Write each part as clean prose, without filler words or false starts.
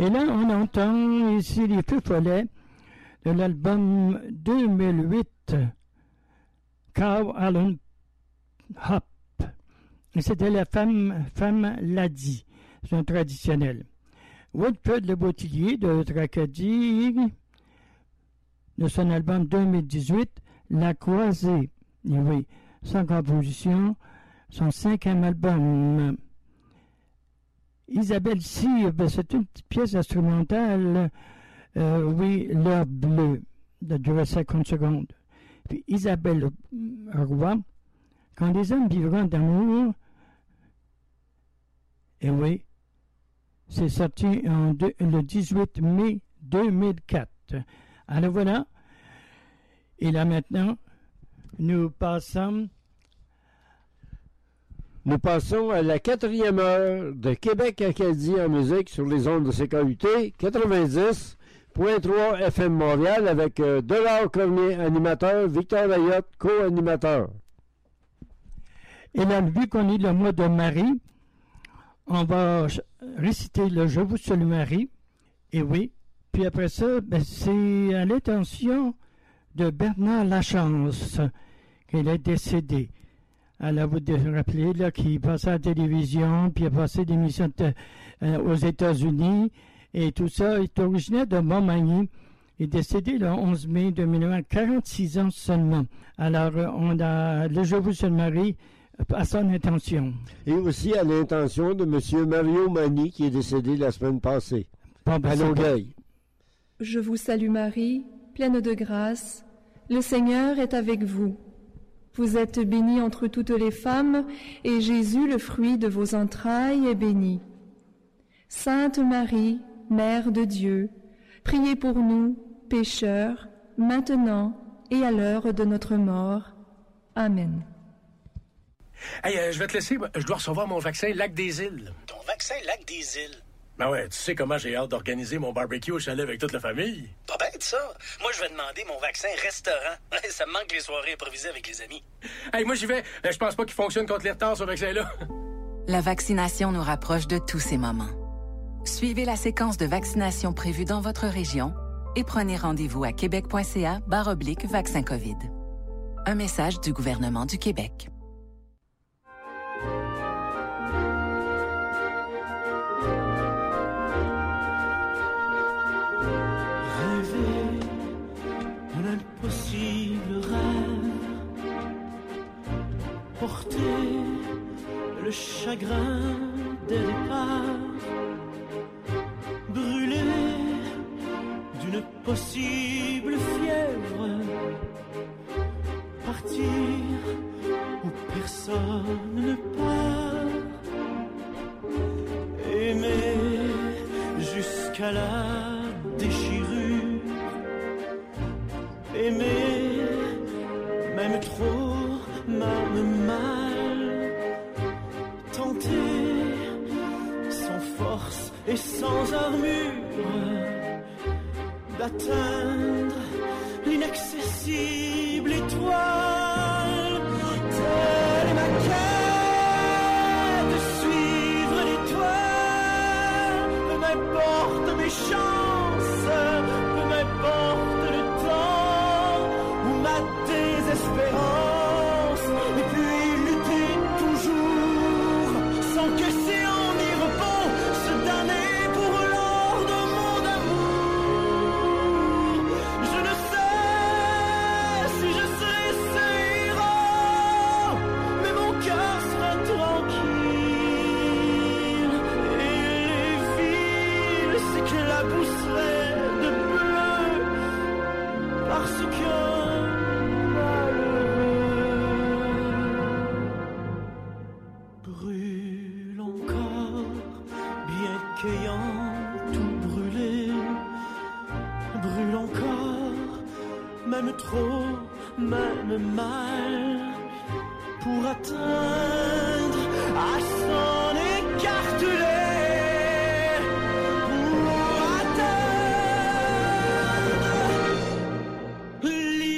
Et là, on entend ici les Feux Follets de l'album 2008, Cow Allen Hop. Et c'était la femme l'a dit. C'est un traditionnel. Woodford Le Boutillier de Tracadie, de son album 2018, La Croisée. Et oui, sans composition, son 5e album. Isabelle Cyr, c'est une petite pièce instrumentale, oui, L'heure bleue, de durer 50 secondes. Puis Isabelle Roy, Quand les hommes vivront d'amour, et oui, c'est sorti le 18 mai 2004. Alors voilà, et là maintenant, nous passons à la 4e heure de Québec-Acadie en musique sur les ondes de CKUT 90.3 FM Montréal avec Delors Cormier, animateur, Victor Layotte, co-animateur. Et là, vu qu'on est le mois de Marie, on va réciter le Je vous salue Marie. Et oui, puis après ça, c'est à l'intention de Bernard Lachance qu'il est décédé. Alors, vous devez rappeler là, qu'il passait à la télévision, puis il a passé des missions aux États-Unis, et tout ça. Il est originaire de Montmagny. Il est décédé le 11 mai 2001, 46 ans seulement. Alors, on a le Je vous salue Marie à son intention. Et aussi à l'intention de M. Mario Mani, qui est décédé la semaine passée, à Longueuil. Je vous salue Marie, pleine de grâce. Le Seigneur est avec vous. Vous êtes bénie entre toutes les femmes, et Jésus, le fruit de vos entrailles, est béni. Sainte Marie, Mère de Dieu, priez pour nous, pécheurs, maintenant et à l'heure de notre mort. Amen. Hey, je vais te laisser. Je dois recevoir mon vaccin Lac des Îles. Ton vaccin Lac des Îles? Ben ouais, tu sais comment j'ai hâte d'organiser mon barbecue au chalet avec toute la famille. Pas bête, ça. Moi, je vais demander mon vaccin restaurant. Ça me manque les soirées improvisées avec les amis. Hey, moi, j'y vais. Je pense pas qu'il fonctionne contre les retards, ce vaccin-là. La vaccination nous rapproche de tous ces moments. Suivez la séquence de vaccination prévue dans votre région et prenez rendez-vous à québec.ca/vaccin COVID. Un message du gouvernement du Québec. Impossible rêve, porter le chagrin des départs, brûler d'une possible fièvre, partir où personne ne part, aimer jusqu'à la déchirure. Aimer, même trop, même mal, tenter, sans force et sans armure, d'atteindre l'inaccessible étoile. Telle est ma quête, de suivre l'étoile, peu m'importe mes chances, peu m'importe le temps, ma désespérance, et puis lutter toujours, sans que séant ni repos, se damner pour l'or de mon amour. Je ne sais si je serai ce héros, mais mon cœur sera tranquille, et les villes s'éclabousseraient de bleu, parce que brûle encore, bien qu'ayant tout brûlé, brûle encore, même trop, même mal, pour atteindre à s'en écarteler, pour atteindre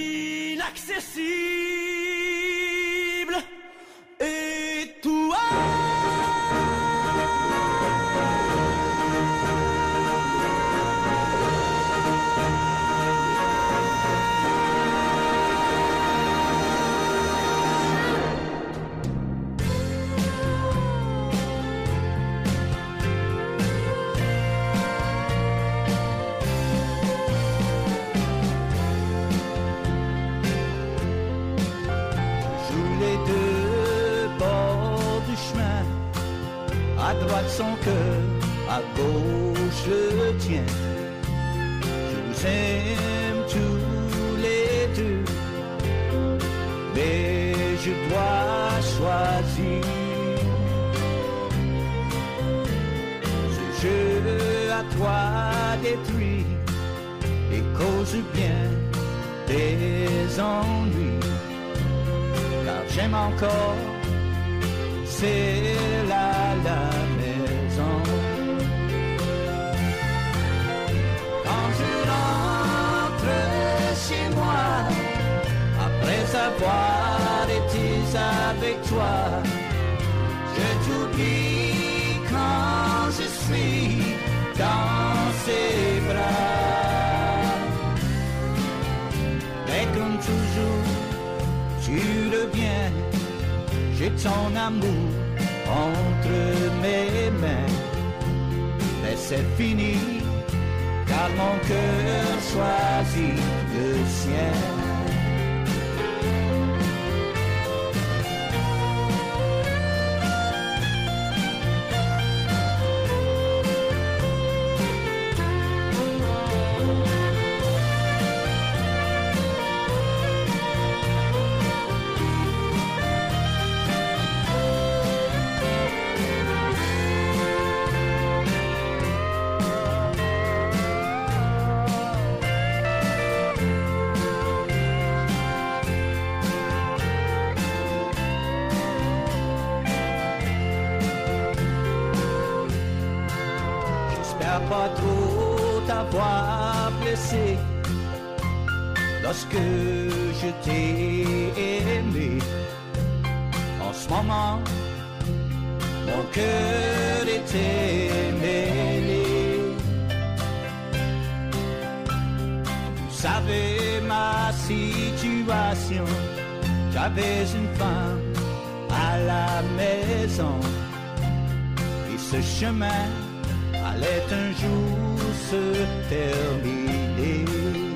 l'inaccessible. Et toi, À droite son cœur, à gauche le tien. Je vous aime tous les deux, mais je dois choisir. Ce jeu à toi détruit et cause bien des ennuis, car j'aime encore, c'est là la maison. Quand je rentre chez moi, après avoir été avec toi, je t'oublie quand je suis dans ses bras. Mais comme toujours, tu reviens, j'ai ton amour entre mes mains. Mais c'est fini, car mon cœur choisit le sien. Pas trop t'avoir blessé lorsque je t'ai aimé. En ce moment, mon cœur était mêlé. Tu savais ma situation, j'avais une femme à la maison, et ce chemin allait un jour se terminer.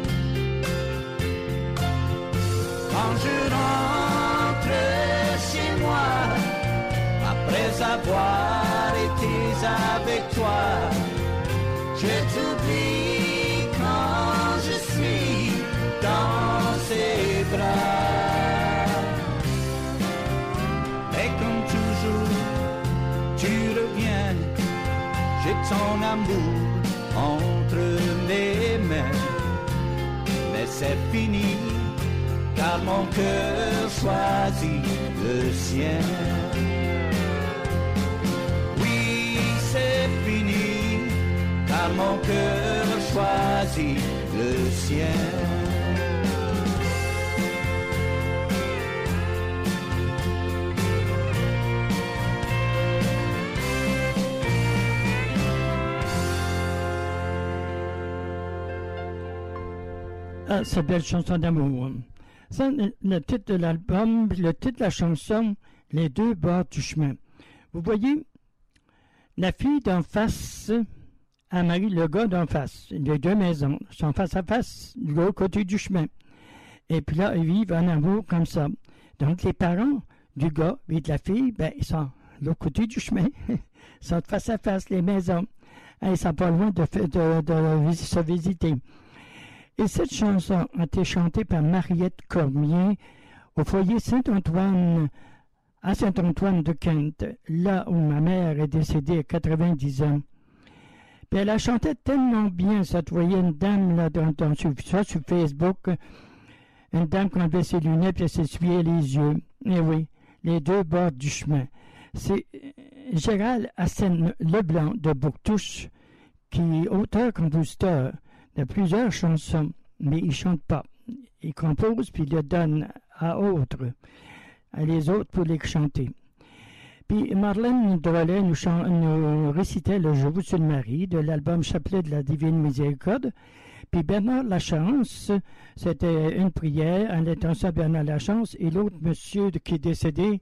Quand je rentre chez moi, après avoir été avec toi, je t'oublie quand je suis dans ses bras. Mais comme toujours, tu reviens, j'ai ton amour entre mes mains. Mais c'est fini, car mon cœur choisit le sien. Oui, c'est fini, car mon cœur choisit le sien. Ah, cette belle chanson d'amour. Ça, le titre de l'album, le titre de la chanson, Les deux bords du chemin. Vous voyez, la fille d'en face a marié le gars d'en face. Les deux maisons sont face à face, de l'autre côté du chemin. Et puis là, ils vivent en amour comme ça. Donc, les parents du gars et de la fille, ben, ils sont de l'autre côté du chemin. Ils sont face à face, les maisons. Ils sont pas loin de se visiter. Et cette chanson a été chantée par Mariette Cormier au foyer Saint-Antoine, à Saint-Antoine de Kent, là où ma mère est décédée à 90 ans. Puis elle a chanté tellement bien, ça, tu voyais une dame là, sur Facebook, une dame qui enlevait ses lunettes et elle s'essuyait les yeux. Et oui, les deux bords du chemin. C'est Gérald Hassen Leblanc de Bouctouche, qui est auteur-compositeur de plusieurs chansons, mais il ne chante pas. Il compose puis il le donne à autres, à les autres pour les chanter. Puis Marlène Drolet nous récitait le Je vous suis Marie de l'album Chapelet de la Divine Miséricorde. Puis Bernard Lachance, c'était une prière en l'intention à Bernard Lachance et l'autre monsieur qui est décédé.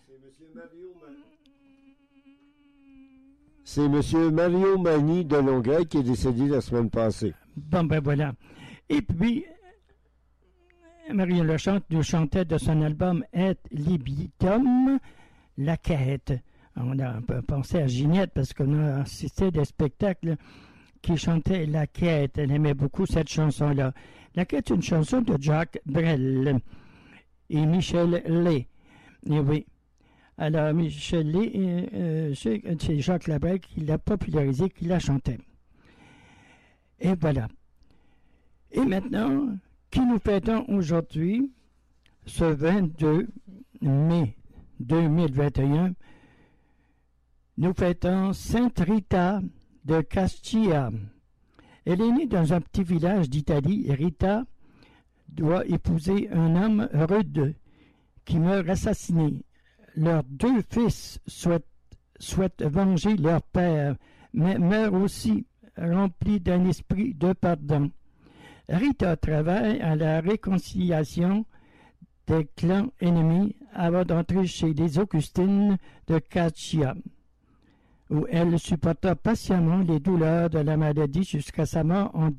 C'est M. Mario Mani de Longueuil qui est décédé la semaine passée. Bon, ben voilà. Et puis, Marie Lachance nous chantait de son album Et libitum, la quête. On a pensé à Ginette parce qu'on a assisté à des spectacles qui chantait La Quête. Elle aimait beaucoup cette chanson-là. La Quête est une chanson de Jacques Brel et Michel Lay. Et oui. Alors, Michel Lay, c'est Jacques Labrel qui l'a popularisé, qui la chantait. Et voilà. Et maintenant, qui nous fêtons aujourd'hui, ce 22 mai 2021, nous fêtons Sainte Rita de Cascia. Elle est née dans un petit village d'Italie et Rita doit épouser un homme rude qui meurt assassiné. Leurs 2 fils souhaitent venger leur père, mais meurent aussi remplis d'un esprit de pardon. Rita travaille à la réconciliation des clans ennemis avant d'entrer chez les Augustines de Cascia, où elle supporta patiemment les douleurs de la maladie jusqu'à sa mort en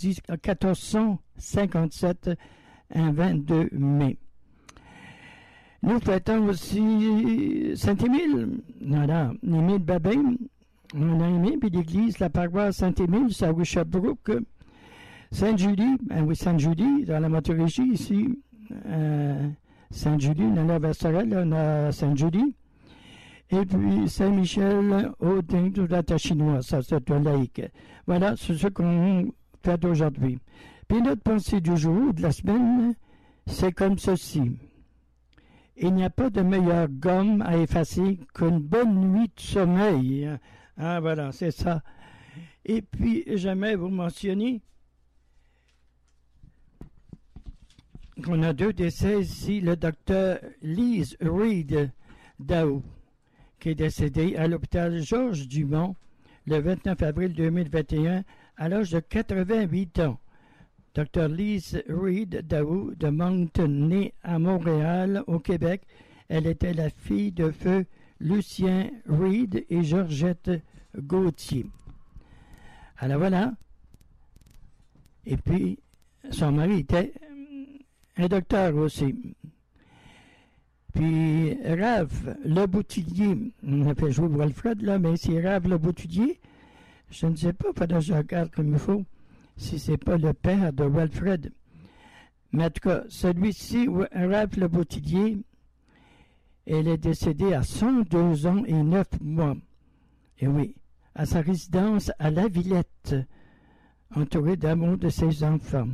1457, un 22 mai. Nous fêtons aussi Saint-Émile. Voilà, Émile Babin. On a aimé, puis l'église, la paroisse Saint-Émile, c'est à Sherbrooke. Sainte-Julie, oui, Sainte-Julie, dans la Montérégie, ici. Sainte-Julie, dans la Versorel, on a Sainte-Julie. Et puis Saint-Michel au Ding de la chinoise, ça c'est un laïc. Voilà, c'est ce qu'on fait aujourd'hui. Puis notre pensée du jour, de la semaine, c'est comme ceci. Il n'y a pas de meilleure gomme à effacer qu'une bonne nuit de sommeil. Ah voilà, c'est ça. Et puis, j'aimerais vous mentionner qu'on a 2 décès ici. Le docteur Lise Reed Daou, qui est décédé à l'hôpital Georges Dumont le 29 avril 2021 à l'âge de 88 ans. Dr. Lise Reed Daou de Moncton, née à Montréal, au Québec. Elle était la fille de feu Lucien Reed et Georgette Gauthier. Alors voilà. Et puis, son mari était un docteur aussi. Puis, Rave Le Boutillier, on a fait jouer Walfred là, mais c'est Rave Le Boutillier. Je ne sais pas, pendant que je regarde comme il faut, si c'est pas le père de Walfred. Mais en tout cas, celui-ci, Rave Le Boutillier, elle est décédée à 102 ans et 9 mois. Et oui, à sa résidence à La Villette, entourée d'amour de ses enfants.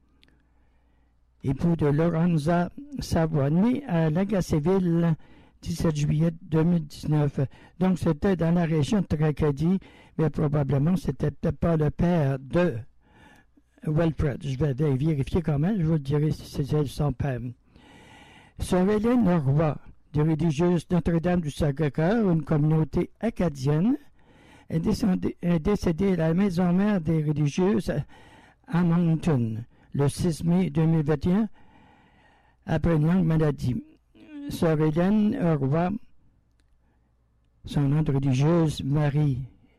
Époux de Lorenza Savoie, né à Lagacéville, 17 juillet 2019. Donc, c'était dans la région de Tracadie, mais probablement, c'était peut-être pas le père de Walfred. Je vais vérifier quand même, je vous dirai si c'est son père. Sœur Hélène Roy, des religieuses Notre-Dame du Sacré-Cœur, une communauté acadienne, est décédée à la maison mère des religieuses à Moncton le 6 mai 2021 après une longue maladie. Sœur Hélène Roy, son nom de religieuse Marie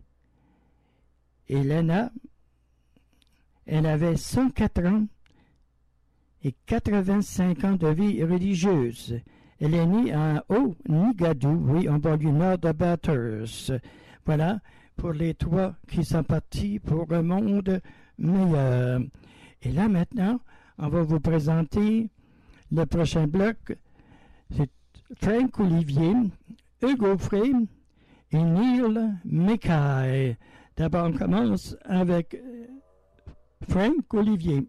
Helena, elle avait 104 ans et 85 ans de vie religieuse. Elle est née à Haut-Nigadou, oui, en banlieue nord de Bathurst. Voilà, pour les 3 qui sont partis pour un monde meilleur. Et là, maintenant, on va vous présenter le prochain bloc. C'est Frank Olivier, Hugo Frey et Neil Mackay. D'abord, on commence avec Frank Olivier.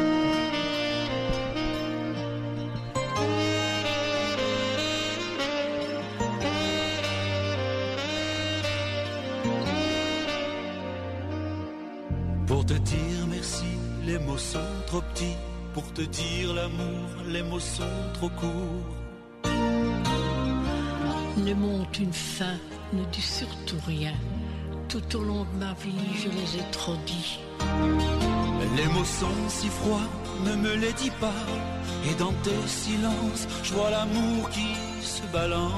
Pour te dire merci, les mots sont trop petits. Pour te dire l'amour, les mots sont trop courts. Ne monte une fin, ne dis surtout rien. Tout au long de ma vie, je les ai trop dit. Les mots sont si froids, ne me les dis pas. Et dans tes silences, je vois l'amour qui se balance.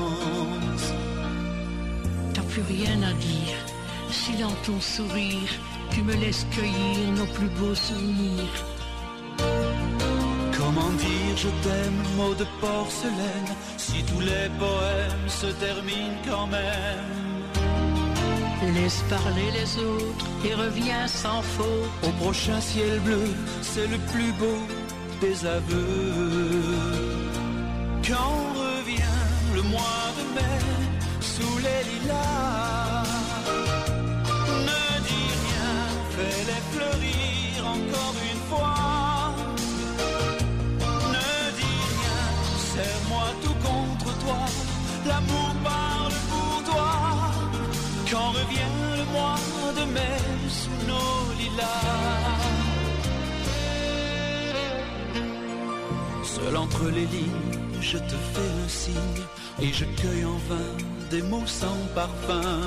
T'as plus rien à dire, si dans ton sourire, tu me laisses cueillir nos plus beaux souvenirs. Comment dire, je t'aime, mot de porcelaine, si tous les poèmes se terminent quand même. Laisse parler les autres et reviens sans faute. Au prochain ciel bleu, c'est le plus beau des aveux. Quand revient le mois de mai, sous les lilas, ne dis rien, fais-les fleurir encore une fois. Ne dis rien, serre-moi tout contre toi, l'amour parle pour toi. Quand revient le mois de mai sous nos lilas. Seul entre les lignes, je te fais un signe et je cueille en vain des mots sans parfum.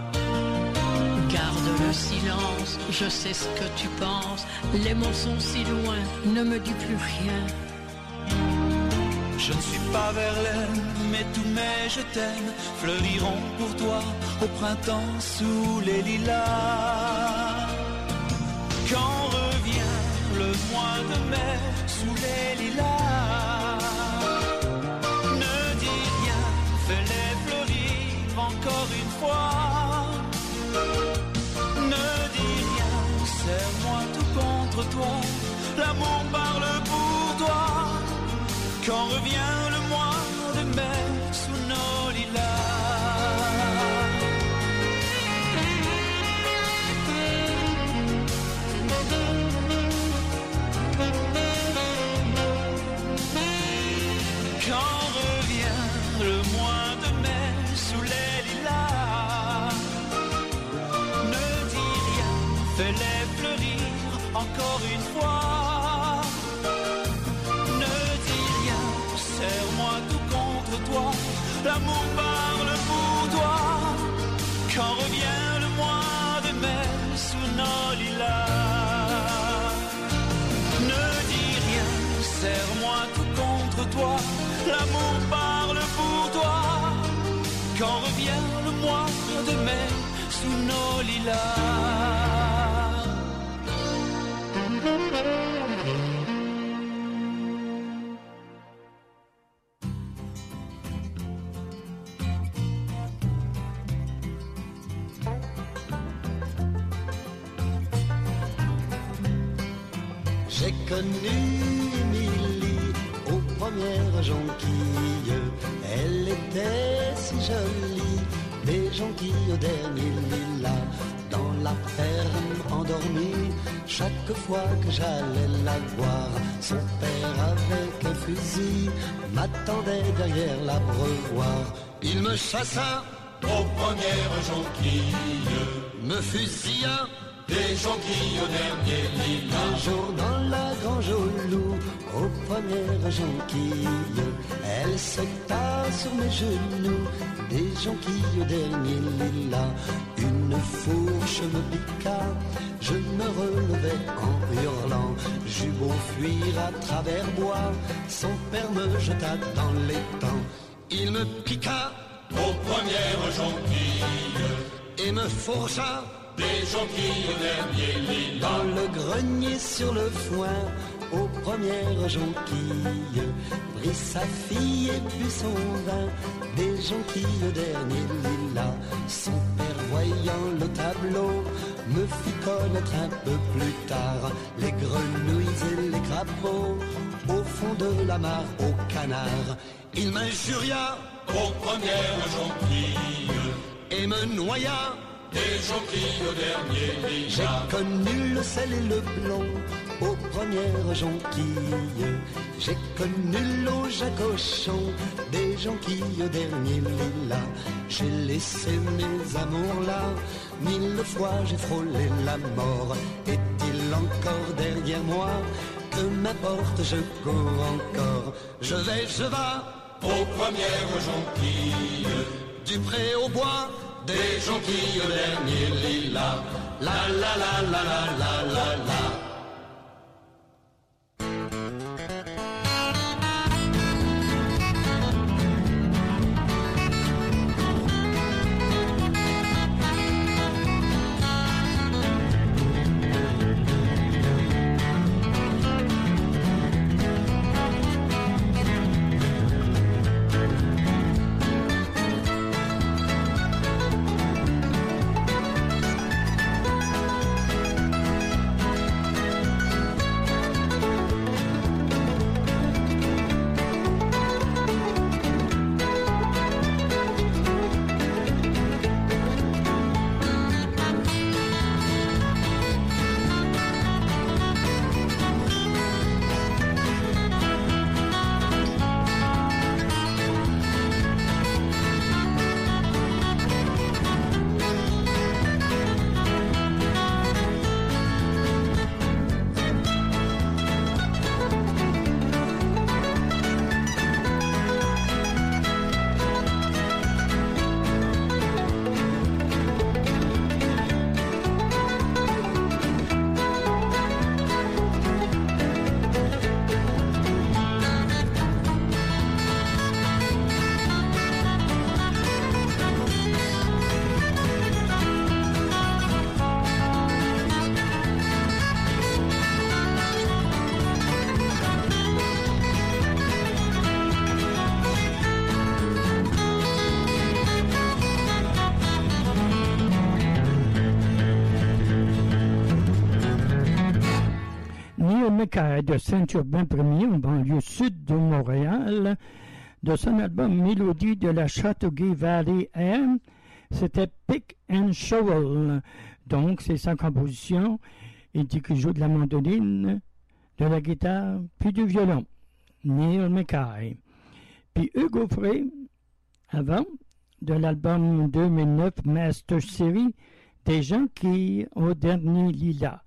Garde le silence, je sais ce que tu penses. Les mots sont si loin, ne me dis plus rien. Je ne suis pas Verlaine, mais tous mes je t'aime fleuriront pour toi au printemps sous les lilas. Quand revient le mois de mai sous les lilas, ne dis rien, fais-les fleurir encore une fois. Ne dis rien, serre-moi tout contre toi, l'amour parle pour toi. Quand revient le mois de mai sous nos lilas. Quand revient le mois de mai sous les lilas, ne dis rien, fais-les fleurir encore une fois. Serre-moi tout contre toi, l'amour parle pour toi. Quand revient le mois de mai sous nos lilas, ne dis rien, serre-moi tout contre toi, l'amour parle pour toi. Quand revient le mois de mai sous nos lilas. J'ai connu Émilie aux premières jonquilles. Elle était si jolie, des jonquilles au dernier lilas. Dans la ferme endormie, chaque fois que j'allais la voir, son père avec un fusil m'attendait derrière l'abreuvoir. Il me chassa aux premières jonquilles, me fusilla des jonquilles au dernier lilas. Un jour dans la grange au loup, aux premières jonquilles, elle se t'a sur mes genoux, des jonquilles au dernier lilas. Une fourche me piqua, je me relevais en hurlant. J'eus beau fuir à travers bois, son père me jeta dans l'étang. Il me piqua aux premières jonquilles et me fourcha des jonquilles au dernier lilas. Dans le grenier sur le foin, aux premières jonquilles, prit sa fille et but son vin, des jonquilles au dernier lilas. Son père voyant le tableau, me fit connaître un peu plus tard les grenouilles et les crapauds, au fond de la mare au canard. Il m'injuria aux premières jonquilles et me noya des jonquilles au dernier lilas. J'ai connu le sel et le plomb aux premières jonquilles. J'ai connu l'eau jacochon, des jonquilles au dernier lilas. J'ai laissé mes amours là, 1000 fois j'ai frôlé la mort. Est-il encore derrière moi? Que m'importe, je cours encore. Je vais, je vas aux premières jonquilles, du pré au bois, des jonquilles au dernier lilas. La la la la la la la la. Macaire de Saint-Urbain Ier, en banlieue sud de Montréal, de son album Mélodie de la Chateauguay Valley Air, c'était Pick and Shovel. Donc, c'est sa composition. Il dit qu'il joue de la mandoline, de la guitare, puis du violon. Neil Mackay. Puis Hugo Frey, avant, de l'album 2009 Master Series, Des gens qui, au dernier lilas,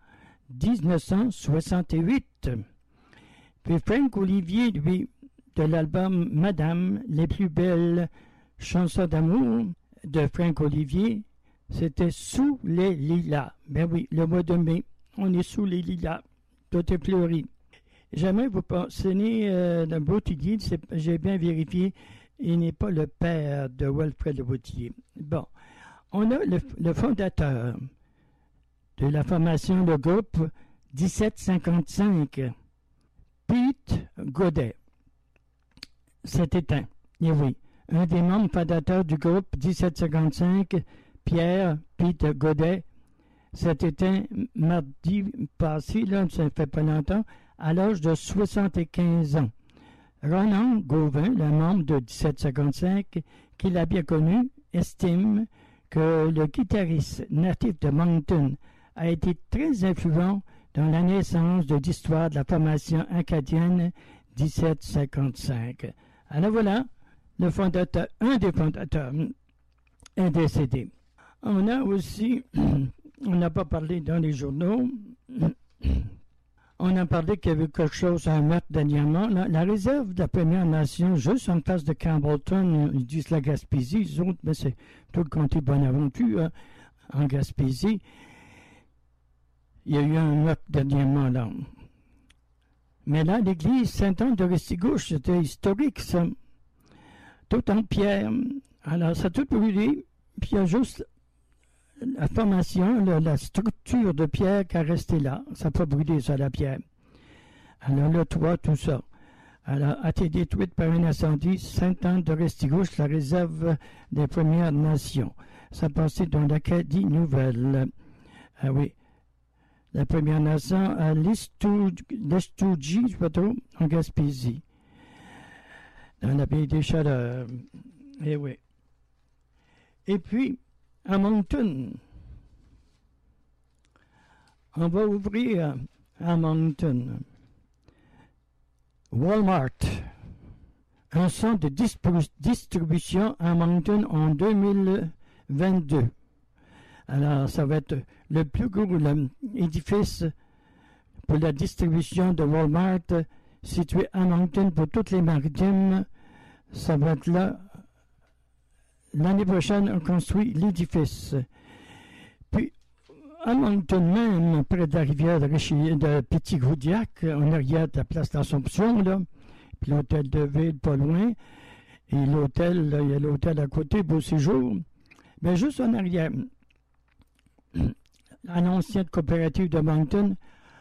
1968. Puis Frank Olivier, lui, de l'album Madame, les plus belles chansons d'amour de Frank Olivier, c'était Sous les lilas. Ben oui, le mois de mai, on est sous les lilas. Tout est fleuri. J'aimerais vous mentionner d'un Boutillier, j'ai bien vérifié, il n'est pas le père de Wilfred Boutillier. Bon, on a le fondateur de la formation, le groupe 1755, Pete Godet. C'est éteint. Et oui, un des membres fondateurs du groupe 1755, Pierre Pete Godet, s'est éteint mardi passé, là, ça ne fait pas longtemps, à l'âge de 75 ans. Ronan Gauvin, le membre de 1755, qui l'a bien connu, estime que le guitariste natif de Moncton a été très influent dans la naissance de l'histoire de la formation acadienne 1755. Alors voilà, le fondateur, un des fondateurs est décédé. On a aussi, on n'a pas parlé dans les journaux, on a parlé qu'il y avait quelque chose, un meurtre dernièrement. La réserve de la Première Nation, juste en face de Campbellton, ils disent la Gaspésie, les autres, mais c'est tout le comté Bonaventure, en Gaspésie. Il y a eu un meurtre dernièrement, là. Mais là, l'église Saint-Anne de Restigouche, c'était historique, ça. Tout en pierre. Alors, ça a tout brûlé, puis il y a juste la formation, la structure de pierre qui a resté là. Ça n'a pas brûlé, ça, la pierre. Alors, le toit, tout ça. Alors, a été détruite par un incendie. Sainte-Anne de Restigouche, la réserve des Premières Nations. Ça passait dans l'Acadie Nouvelle. Ah oui. La Première Nation à l'Estougie, je sais pas trop, en Gaspésie. Dans la baie des Chaleurs. Eh oui. Et puis, à Moncton, on va ouvrir à Moncton Walmart, un centre de distribution à Moncton en 2022. Alors, ça va être le plus gros édifice pour la distribution de Walmart situé à Moncton pour toutes les maritimes. Ça va être là. L'année prochaine, on construit l'édifice. Puis, à Moncton même, près de la rivière de Petit-Goudiac, en arrière de la place d'Assomption, là, puis l'hôtel de ville pas loin, et l'hôtel, il y a l'hôtel à côté, Beau Séjour. Mais juste en arrière, à l'ancienne coopérative de Moncton,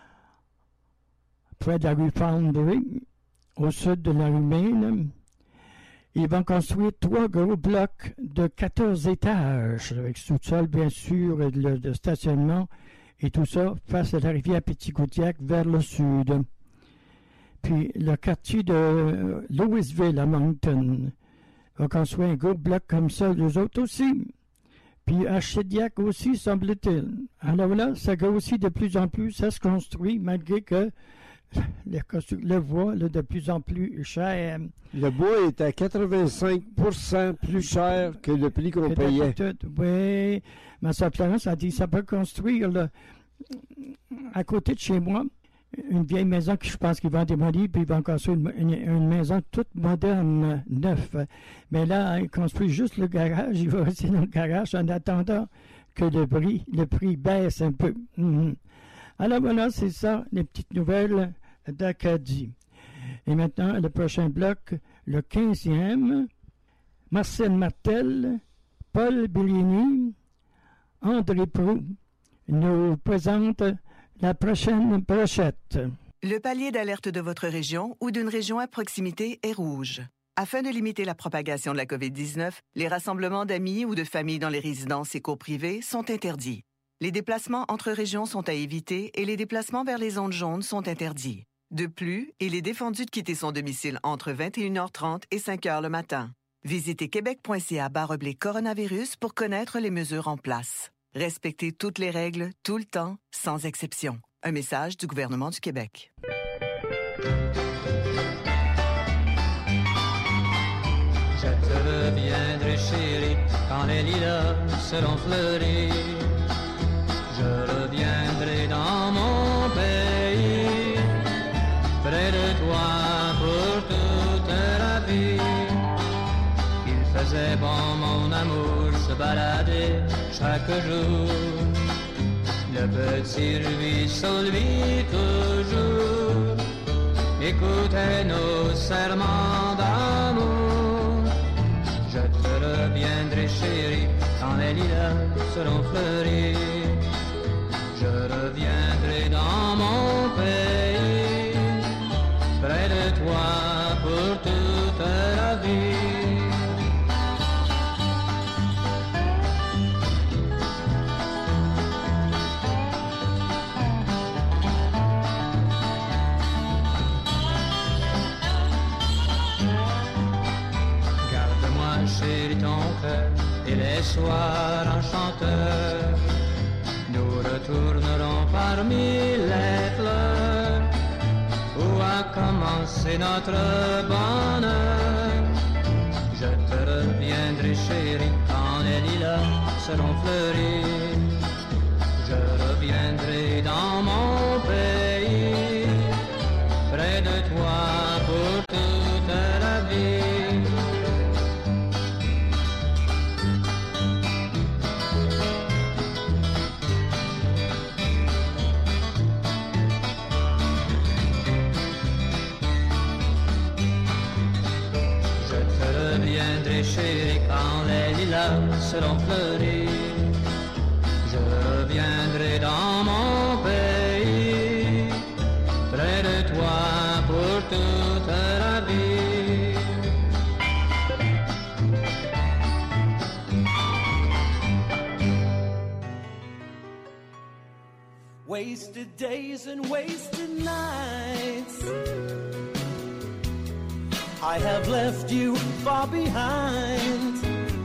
près de la rue Foundry, au sud de la rue Maine, ils vont construire 3 gros blocs de 14 étages, avec sous-sol, bien sûr, le stationnement, et tout ça face à la rivière Petit-Goudiac vers le sud. Puis le quartier de Louisville à Moncton va construire un gros bloc comme ça, les autres aussi. Puis à Shediac aussi, semble-t-il. Alors là, ça grossit de plus en plus, ça se construit, malgré que le bois est de plus en plus cher. Le bois est à 85% plus cher que le prix qu'on payait. Oui, ma soeur Florence a dit ça peut construire là, à côté de chez moi une vieille maison que je pense qu'ils vont démolir, puis ils vont construire une maison toute moderne, neuve. Mais là, ils construisent juste le garage, il va rester dans le garage en attendant que le prix baisse un peu. Alors voilà, c'est ça, les petites nouvelles d'Acadie. Et maintenant, le prochain bloc, le 15e, Marcel Martel, Paul Bellini, André Proulx nous présente la prochaine brochette. Le palier d'alerte de votre région ou d'une région à proximité est rouge. Afin de limiter la propagation de la COVID-19, les rassemblements d'amis ou de familles dans les résidences et cours privées sont interdits. Les déplacements entre régions sont à éviter et les déplacements vers les zones jaunes sont interdits. De plus, il est défendu de quitter son domicile entre 21h30 et 5h le matin. Visitez québec.ca/coronavirus pour connaître les mesures en place. Respectez toutes les règles, tout le temps, sans exception. Un message du gouvernement du Québec. Je te reviendrai, chérie, quand les lilas seront fleuris. Je reviendrai dans mon pays, près de toi pour toute la vie. Il faisait bon, mon amour, se balader chaque jour. Le petit ruisseau, lui, toujours, écoutait nos serments d'amour. Je te reviendrai, chérie, quand les lilas seront fleuris. Je reviendrai dans mon pays, près de toi pour toute la vie. Chérie, ton cœur et les soirs enchanteurs, nous retournerons parmi les fleurs où a commencé notre bonheur. Je te reviendrai, chérie, quand les lilas seront fleuris. Je reviendrai dans mon pays, près de toi pour toute la vie. Chérie, quand les lilas seront fleuris, je reviendrai dans mon pays, près de toi pour toute la vie. Wasted days and wasted nights, I have left you far behind,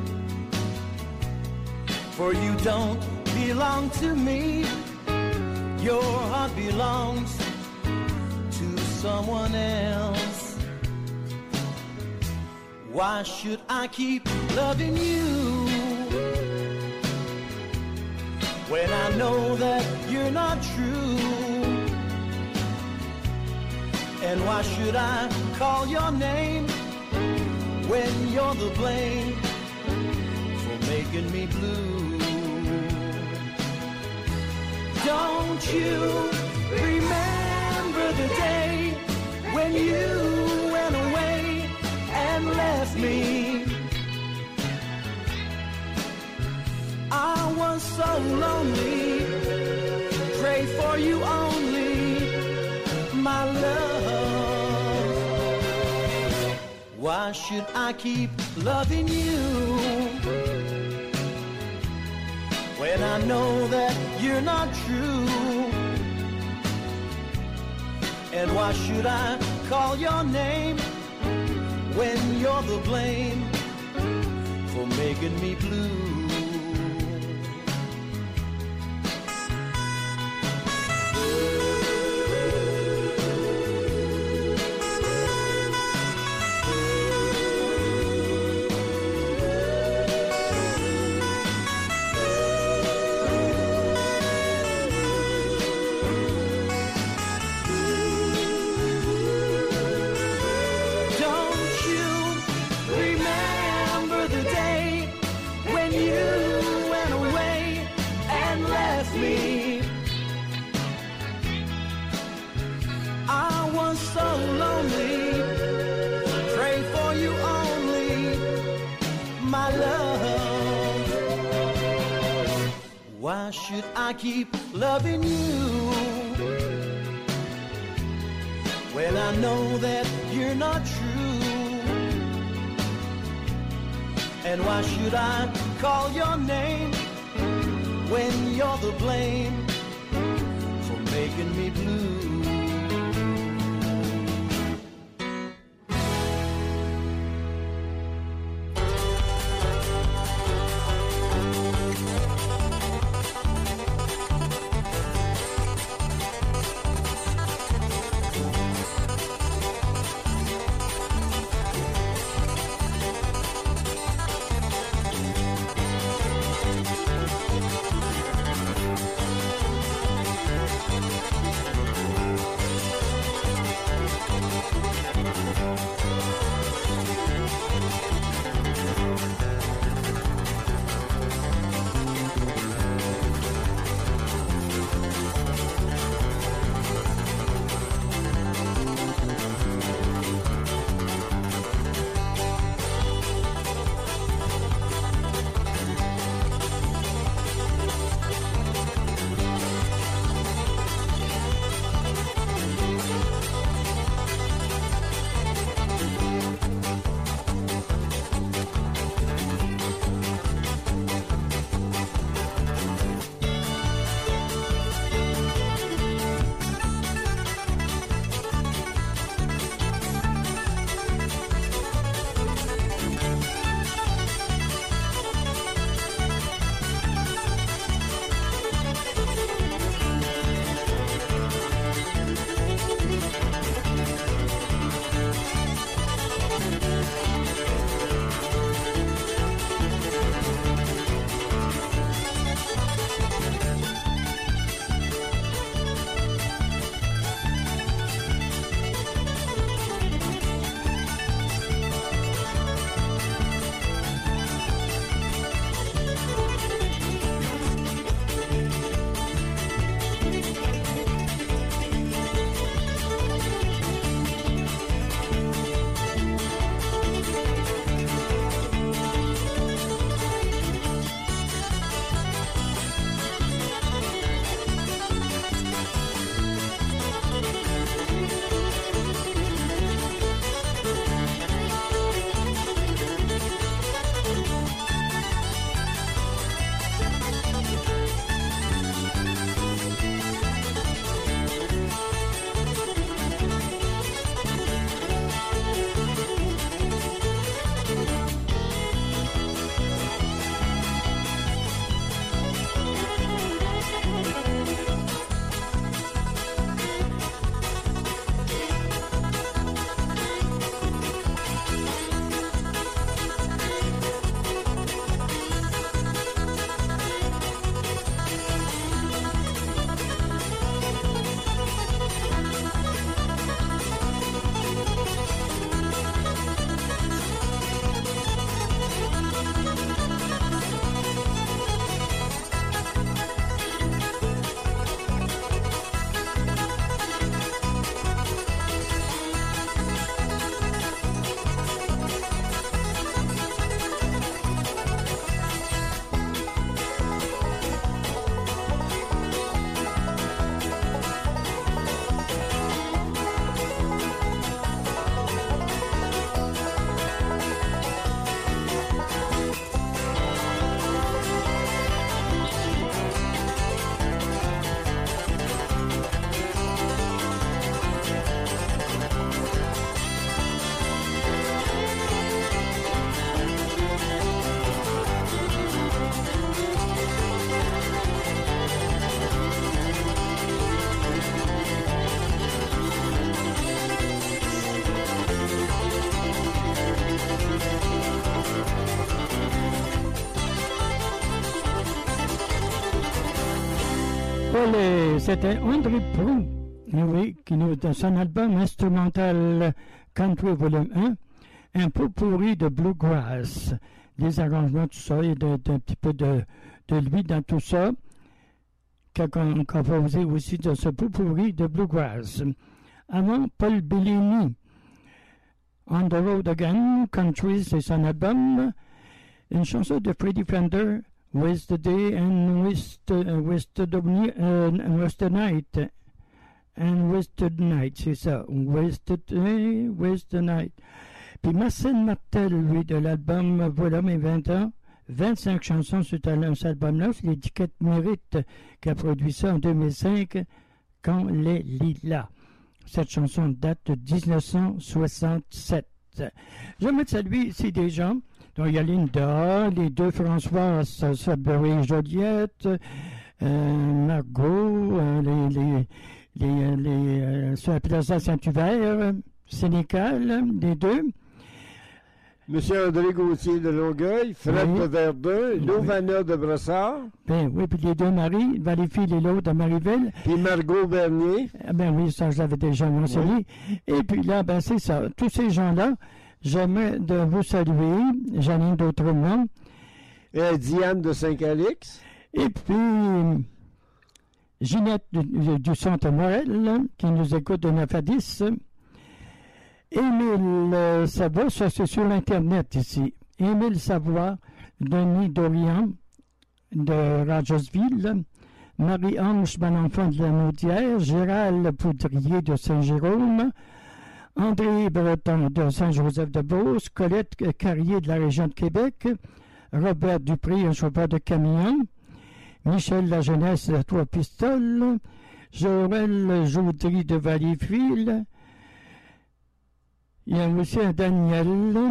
for you don't belong to me. Your heart belongs to someone else. Why should I keep loving you when I know that you're not true? And why should I call your name when you're the blame for making me blue? Don't you remember the day when you went away and left me? I was so lonely, pray for you only, my love. Why should I keep loving you when I know that you're not true? And why should I call your name when you're the blame for making me blue? Why should I keep loving you when I know that you're not true? And why should I call your name when you're the blame for making me blue? C'était André Proulx, oui, qui nous dans son album instrumental Country Volume 1, un pot pourri de bluegrass. Les arrangements, tout ça, et d'un petit peu de lui dans tout ça, qu'a composé aussi de ce pot pourri de bluegrass. Avant, Paul Bellini, On the Road Again, Country, c'est son album. Une chanson de Freddie Fender, With the Day and with the Night. And with the night, c'est ça. With the day, with the night. Puis Marcel Martel, lui, de l'album Voilà mes 20 ans, 25 chansons sur cet album-là, c'est l'étiquette Mérite qui a produit ça en 2005, Quand les lilas. Cette chanson date de 1967. Je vais saluer ici des gens. Donc, il y a Linda, les deux François, Sudbury et Joliette, Margot, sur la Plaza Saint-Hubert, Sénécal, les deux. Monsieur André Gauthier de Longueuil, Fred de Verdun, Lovana de Brossard. Ben oui, puis les deux maris, Valleyfield et l'autre de Marieville. Puis Margot Bernier. Ben oui, ça je l'avais déjà mentionné. Oui. Et puis là, ben c'est ça. Tous ces gens-là, j'aimerais de vous saluer. J'en ai d'autres noms. Et Diane de Saint-Calix. Et puis Ginette du Centre Morel, qui nous écoute de 9 à 10. Émile Savoie, ça c'est sur l'Internet ici. Émile Savoie, Denis Dorian de Rogersville, Marie-Ange Bonenfant de la Naudière, Gérald Poudrier de Saint-Jérôme, André Breton de Saint-Joseph-de-Beauce, Colette Carrier de la région de Québec, Robert Dupré, un chauffeur de camion, Michel Lajeunesse de Trois-Pistoles, Joël Jaudry de Valleyfield. Il y a aussi un Daniel,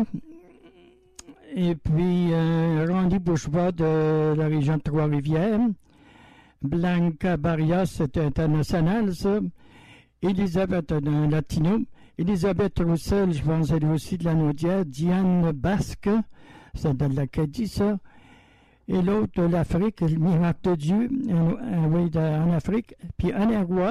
et puis Randy Bourgeois de la région de Trois-Rivières, Blanca Barrias, c'est international, ça, Elisabeth d'un latino, Elisabeth Roussel, je pense elle aussi de la Naudière, Diane Basque, c'est de l'Acadie, ça, et l'autre de l'Afrique, le Miracle de Dieu, oui, en Afrique, puis Anna Roy,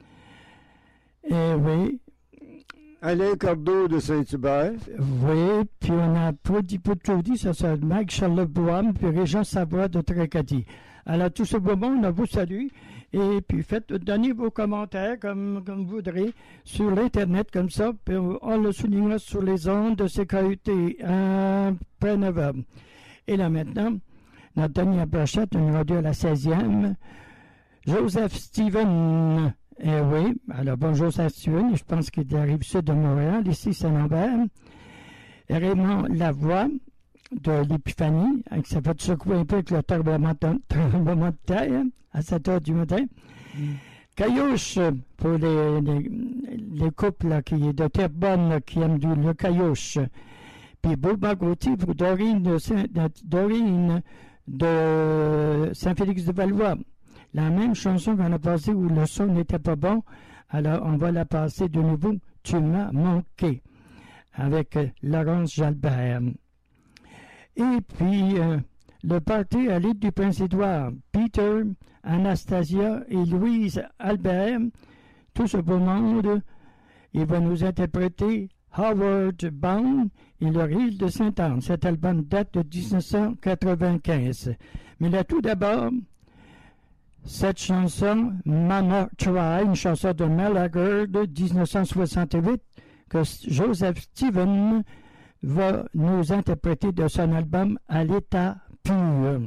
et oui, Alain Cordeau de Saint-Hubert. Oui, puis on a Prodi Poutoudi, ça c'est Mike Charlebois, puis Régent Savoie de Tracadie. Alors, tout ce beau monde, on vous salue, et puis donnez vos commentaires comme vous voudrez sur l'Internet, comme ça, puis on le soulignera sur les ondes de CKUT après 9h. Et là maintenant, notre dernière brochette, on est rendu à la 16e. Joseph Steven. Eh oui, alors bonjour Saint-Steven, je pense qu'il arrive sud de Montréal, ici Saint-Lambert. Raymond Lavoie de l'Épiphanie, qui s'est fait secouer un peu avec le tremblement de terre à 7 h du matin. Caillouche, pour les couples là, de Terrebonne qui aiment le caillouche. Puis Boba Gauthier pour Dorine de Saint-Félix-de-Valois. La même chanson qu'on a passée où le son n'était pas bon, alors on va la passer de nouveau, Tu m'as manqué, avec Laurence Jalbert. Et puis, le party à l'île du Prince-Édouard, Peter, Anastasia et Louise Albert, tout ce beau monde, il va nous interpréter Howard Bond et leur île de Sainte-Anne. Cet album date de 1995. Mais là, tout d'abord, cette chanson, Mama Try, une chanson de Mel Haggard de 1968, que Joseph Steven va nous interpréter de son album À l'état pur.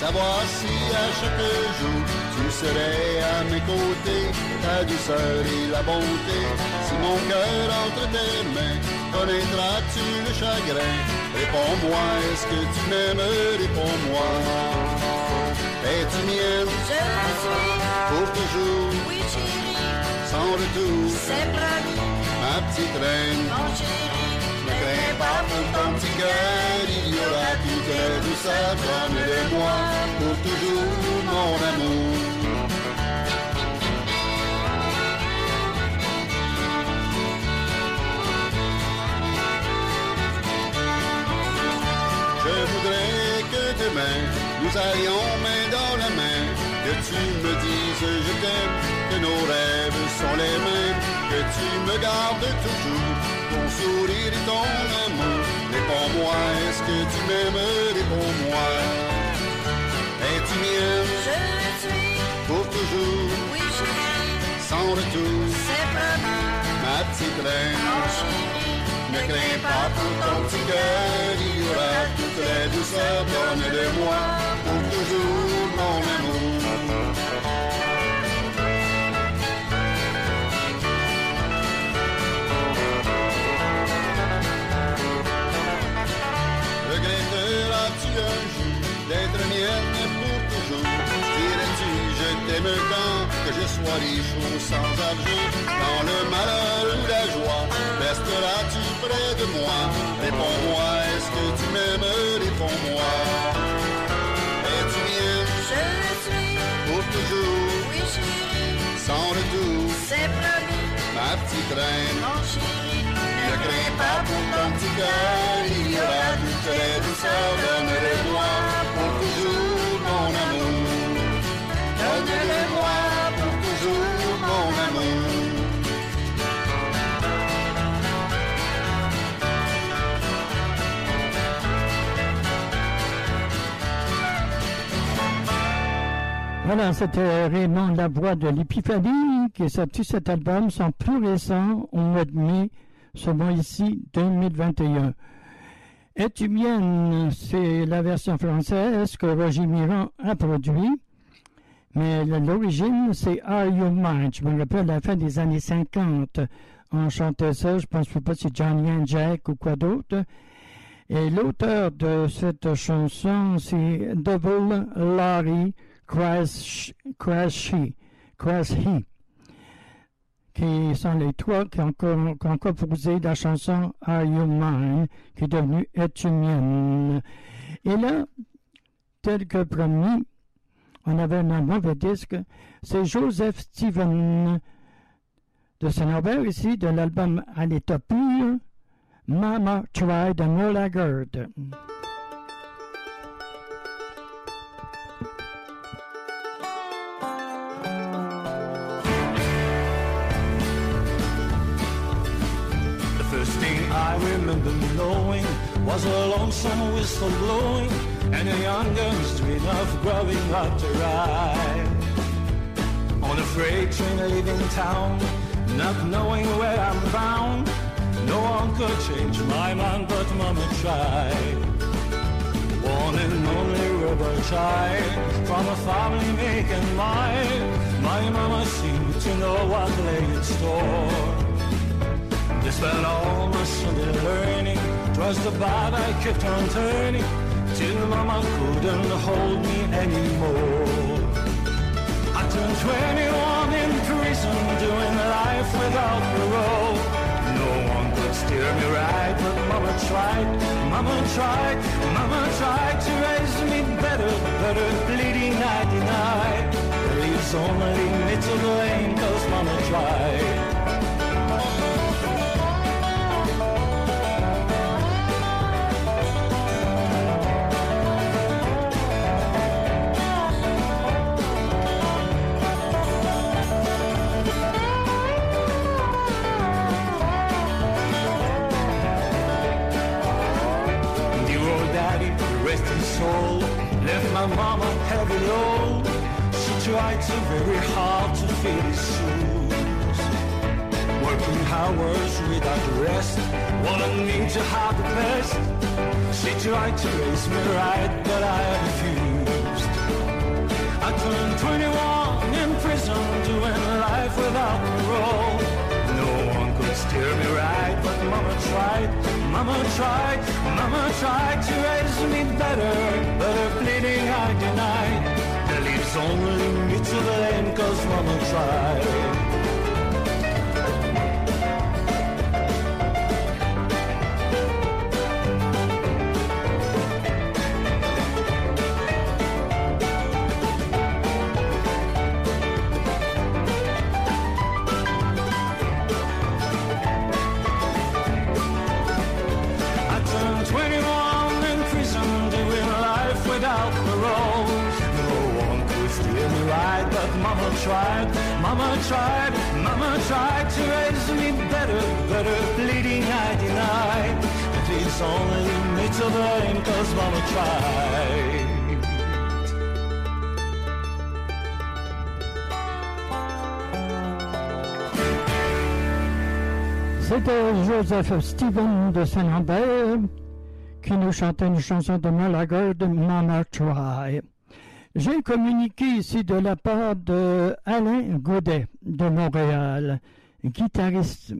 Savoir si à chaque jour tu serais à mes côtés, ta douceur et la bonté. Si mon cœur entre tes mains, connaîtras-tu le chagrin? Réponds-moi, est-ce que tu m'aimes? Réponds-moi. Es-tu mienne? Je le suis. Pour toujours? Oui, chérie. Sans retour? C'est promis. Ma petite reine? Mon chéri. Ne crains pas pour ton petit cœur, il y aura toute la douceur, promets-le-moi, pour toujours, mon amour. Je voudrais que demain, nous allions main dans la main, que tu me dises je t'aime, que nos rêves sont les mêmes, que tu me gardes toujours, ton sourire et ton amour. Réponds-moi, est-ce que tu m'aimes? Réponds-moi. Es-tu mienne? Je le suis. Pour toujours? Oui, chérie. Sans retour? C'est promis. Ma petite reine? Mon chéri. Ne crains pas pour ton petit cœur, il y aura toute la douceur, donne-le-moi, pour toujours, mon amour. Regretteras-tu un jour d'être mienne pour toujours? Dirais-tu je t'aime tant, que je sois riche ou sans argent? Dans le malheur ou la joie, resteras-tu près de moi? Réponds-moi, est-ce que tu m'aimes? Réponds-moi. Es-tu mienne? Je le suis. Pour toujours? Oui, chérie. Sans retour? C'est promis. Ma petite reine? Mon chéri. Ne crains pas pour ton petit cœur, il y aura toutes les douceurs, donne-le-moi pour toujours, mon amour. Donne-le-moi pour toujours, mon amour. Voilà, c'était Raymond Lavoie de l'Épiphanie qui est sorti cet album, son plus récent, au mois de mai, ce mois-ci, 2021. Es-tu mienne, c'est la version française que Roger Miron a produit, mais l'origine, c'est Are You Mine? Je me rappelle à la fin des années 50, on chantait ça, je pense pas si c'est Johnny and Jack ou quoi d'autre. Et l'auteur de cette chanson, c'est Double Larry Crashy, qui sont les trois qui ont composé la chanson Are You Mine, qui est devenue Es-tu mienne? Et là, tel que promis, on avait un mauvais disque, c'est Joseph Stephen de Saint-Norbert ici, de l'album À l'état pur, Mama Tried de Merle Haggard. First thing I remember knowing was a lonesome whistle blowing and a young girl's dream of growing up to ride on a freight train leaving town, not knowing where I'm bound. No one could change my mind, but Mama tried. One and only rebel child from a family making mine. My Mama seemed to know what lay in store. They spent all my Sunday learning. 'Twas the bad I kept on turning till Mama couldn't hold me anymore. I turned 21 in prison, doing life without parole. No one could steer me right, but Mama tried, Mama tried, Mama tried to raise me better, bleeding I denied. It leaves only me to blame, 'cause Mama tried. Soul, left my mama heavy load. She tried so very hard to fill his shoes, working hours without rest, wanted me to have the best. She tried to raise me right, but I refused. I turned 21 in prison, doing life without parole. No one could steer me right, but Mama tried, Mama tried, Mama tried to raise me better, but her pleading I denied. That leaves only me to blame, 'cause Mama tried. Mama tried, Mama tried, Mama tried to raise me better, but her pleading I denied. It leaves only me to blame, 'cause Mama tried. C'était Joseph Stephen de Saint-Lambert qui nous chantait une chanson de Malaga de Mama Try. J'ai communiqué ici de la part de Alain Godet de Montréal, guitariste.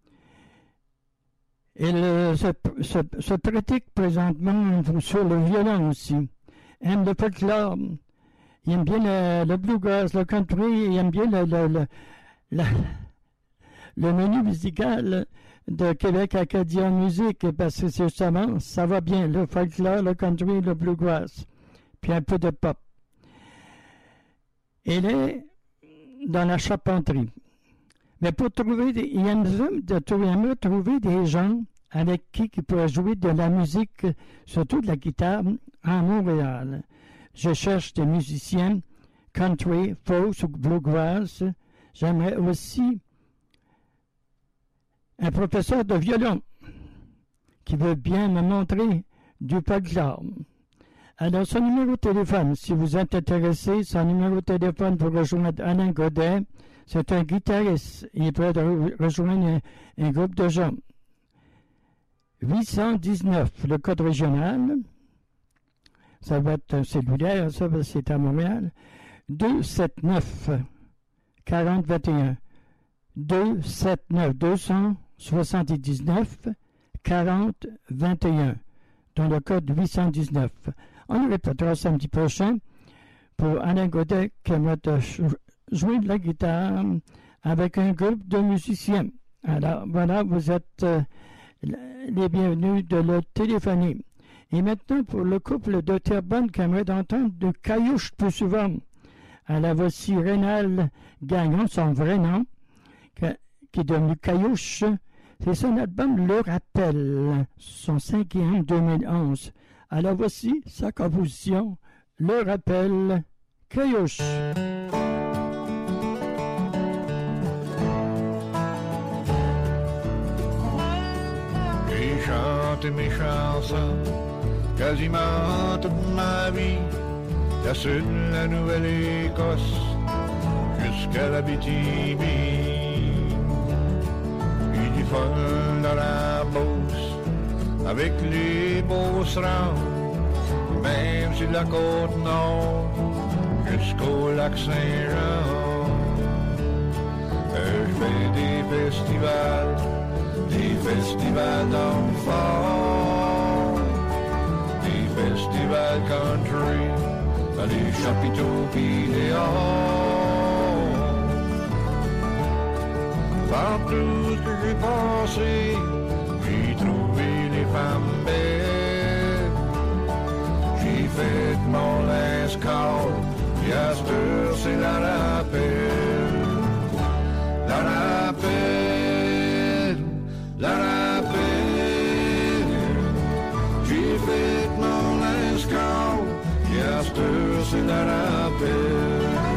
Il se pratique présentement sur le violon aussi. Aime le folklore. Il aime bien le bluegrass, le country. Il aime bien le menu musical de Québec Acadien Musique parce que justement, ça va bien. Le folklore, le country, le bluegrass. Puis un peu de pop. Il est dans la charpenterie. Mais pour trouver, il aimerait trouver des gens avec qui il pourrait jouer de la musique, surtout de la guitare, à Montréal. Je cherche des musiciens country, folk ou bluegrass. J'aimerais aussi un professeur de violon qui veut bien me montrer du folklore. Alors, son numéro de téléphone, si vous êtes intéressé, son numéro de téléphone pour rejoindre Alain Godet, c'est un guitariste. Il peut rejoindre un groupe de gens. 819, le code régional. Ça va être un cellulaire, ça, c'est à Montréal. 279 4021. 279 279 4021. Dans le code 819. On le répétera samedi prochain pour Alain Godet qui aimerait jouer de la guitare avec un groupe de musiciens. Alors voilà, vous êtes les bienvenus de le téléphoner. Et maintenant pour le couple de Terrebonne qui aimerait entendre de Caillouche plus souvent. Alors voici Rénal Gagnon, son vrai nom, qui est devenu Caillouche. C'est son album Le Rappel, son 5e 2011. Alors voici sa composition, Le Rappel, Caillouche. J'ai chanté mes chansons quasiment toute ma vie, de sud de la Nouvelle-Écosse jusqu'à l'Abitibi. Du fun dans la Beauce, avec les Beaucerons, même sur la côte nord, jusqu'au lac Saint-Jean. Je fais des festivals d'enfants, des festivals country, dans les chapiteaux pis dehors. Partout que j'ai passé, j'ai trouvé les femmes belles. J'ai fait mon escale, et à cette heure c'est la rappel. La rappel, la rappel. J'ai fait mon escale, et à cette heure c'est la rappel.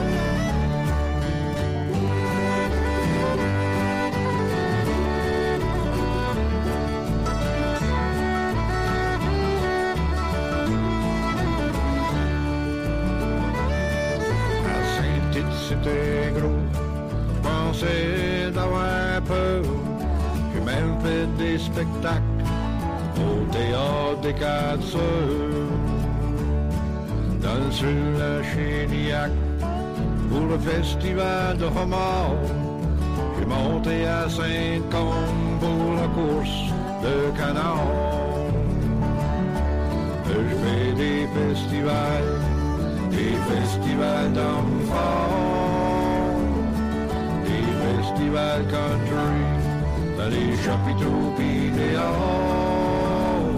C'était gros, je pensais d'avoir peur. J'ai même fait des spectacles au théâtre des Quatre Sœurs. donne sur le Chéniac pour le festival de homard. J'ai monté à Sainte-Combe pour la course de canard. Je fais des festivals d'hommes forts, des festivals country dans les chapiteaux pis dehors.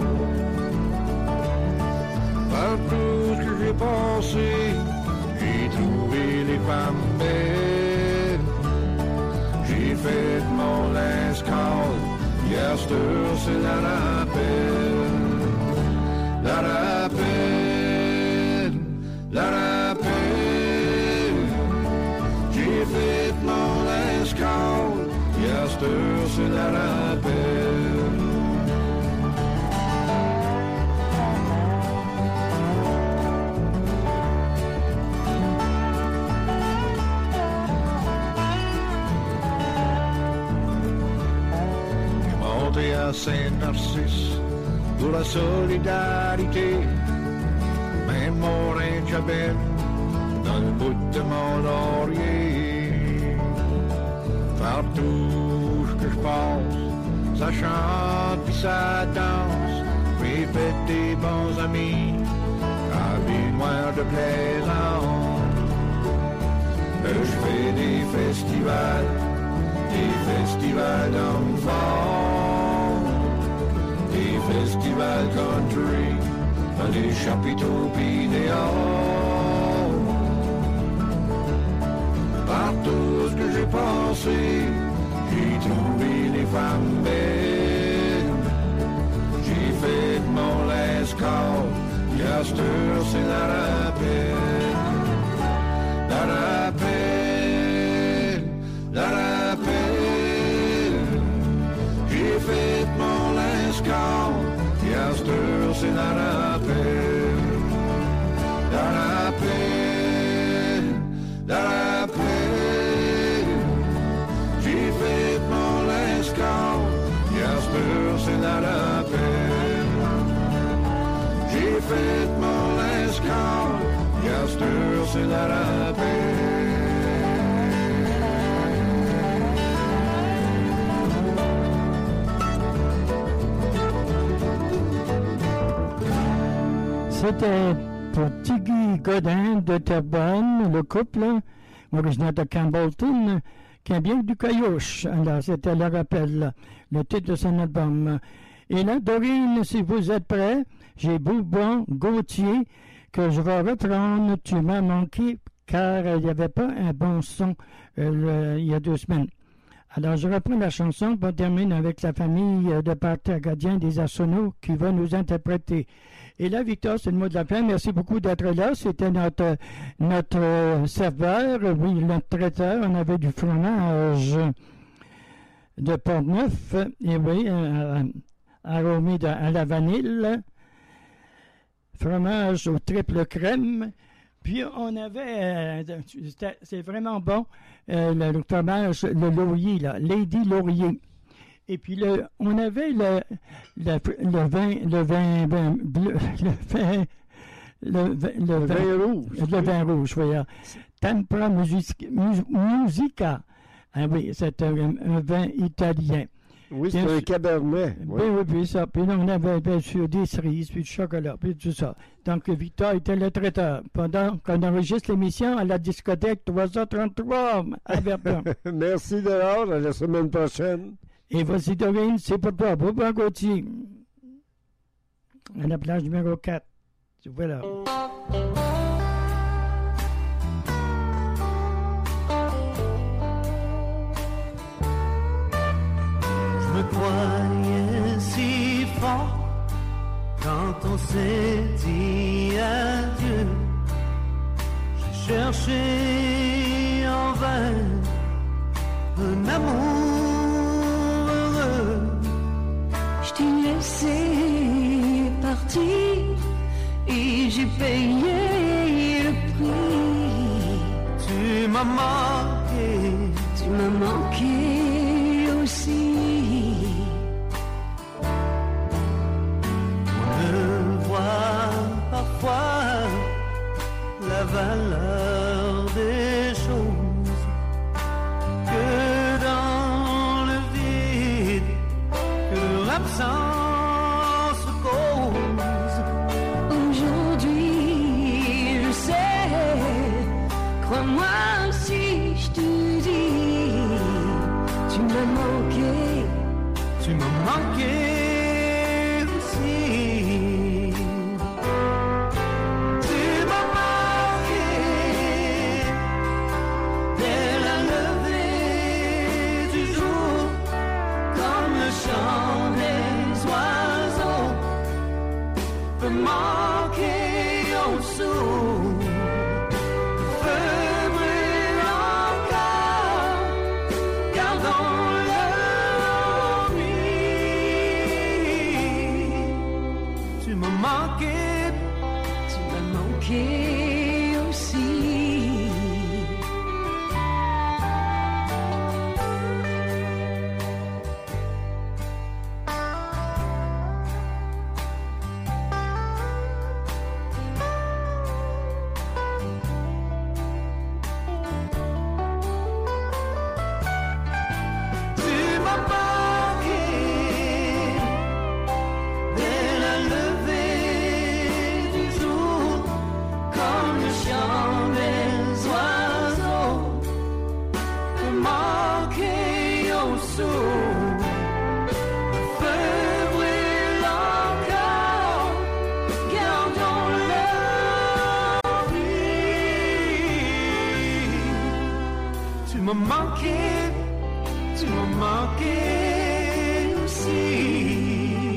Partout que j'ai passé, j'ai trouvé les femmes belles. J'ai fait mon escale, hier c'est la rappel. La rappel, la rappel. J'ai fait mon escale, hier c'est la rappel. Monté à Saint-Narcisse pour la solidarité, même mon j'habite dans le bout de mon laurier. Partout que je passe, ça chante puis ça danse, puis fait des bons amis, à vie moins de plaisance. Je fais des festivals d'hommes forts, des festivals country, dans les chapiteaux pis dehors. Partout où que j'ai passé, j'ai trouvé les femmes belles. J'ai fait mon escale, bien sûr c'est la rappel. La rappel, la rappel. J'ai fait mon escale, bien sûr c'est la rappel. La rappel, la rappel. J'ai fait mon escale, bien sûr c'est la rappel. J'ai fait mon escale, bien sûr c'est la rappel. C'était pour Tiggy Godin de Terrebonne, le couple, originaire de Campbellton, qui vient du Caillouche. Alors, c'était le rappel, le titre de son album. Et là, Dorine, si vous êtes prêts, j'ai Bourbon Gauthier que je vais reprendre. Tu m'as manqué car il n'y avait pas un bon son il y a 2 semaines. Alors, je reprends la chanson pour terminer avec la famille de Parterre Gardien des Arsenault qui va nous interpréter. Et là, Victor, c'est le mot de la fin. Merci beaucoup d'être là. C'était notre serveur, oui, notre traiteur. On avait du fromage de Port-Neuf, et oui, aromé à la vanille, fromage au triple crème. Puis on avait, c'est vraiment bon, le fromage, le laurier, là, Lady Laurier. Et puis on avait le vin rouge. Le vin rouge, voyons. Tempra Musica. Ah oui, c'est un vin italien. Oui, c'est un cabernet. Oui, puis ça. Puis là, on avait bien sûr des cerises, puis du chocolat, puis tout ça. Donc, Victor était le traiteur. Pendant qu'on enregistre l'émission à la discothèque 333 à Verdun. Merci de l'heure. À la semaine prochaine. Et voici, Dorine, c'est pour toi, Bourbon Gauthier. À la plage numéro 4. Voilà. Je me croyais si fort quand on s'est dit adieu. J'ai cherché en vain un amour heureux. Je t'ai laissé partir et j'ai payé le prix. Tu m'as manqué aussi. On me voit parfois valeur des choses que dans le vide que l'absence cause. Aujourd'hui, je sais, crois-moi si je te dis, tu m'as manqué, tu m'as manqué. Tu m'as manqué aussi.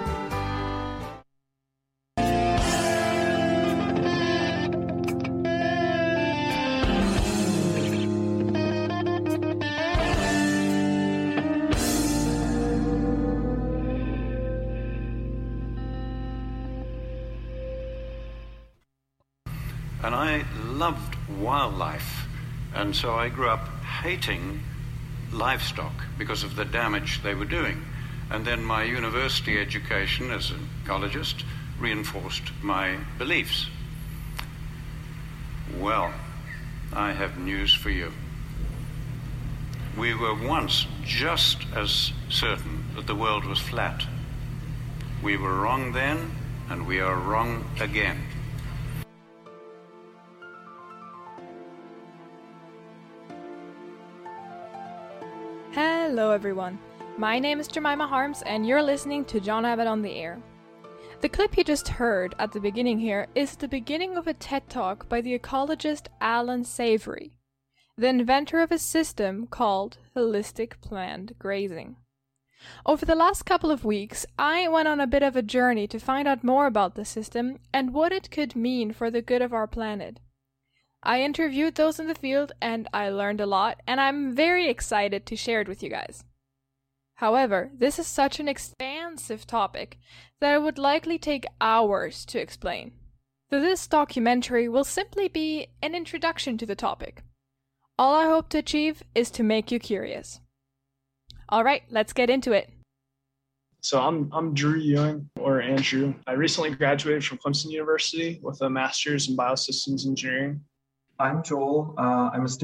And I loved wildlife, and so I grew up hating livestock because of the damage they were doing. And then my university education as an ecologist reinforced my beliefs. Well, I have news for you. We were once just as certain that the world was flat. We were wrong then, and we are wrong again. Hello everyone, my name is Jemima Harms and you're listening to John Abbott on the Air. The clip you just heard at the beginning here is the beginning of a TED Talk by the ecologist Alan Savory, the inventor of a system called Holistic Planned Grazing. Over the last couple of weeks, I went on a bit of a journey to find out more about the system and what it could mean for the good of our planet. I interviewed those in the field and I learned a lot, and I'm very excited to share it with you guys. However, this is such an expansive topic that it would likely take hours to explain. So this documentary will simply be an introduction to the topic. All I hope to achieve is to make you curious. Alright, let's get into it. So I'm Drew Ewing, or Andrew. I recently graduated from Clemson University with a master's in biosystems engineering. I'm Joel. I'm a student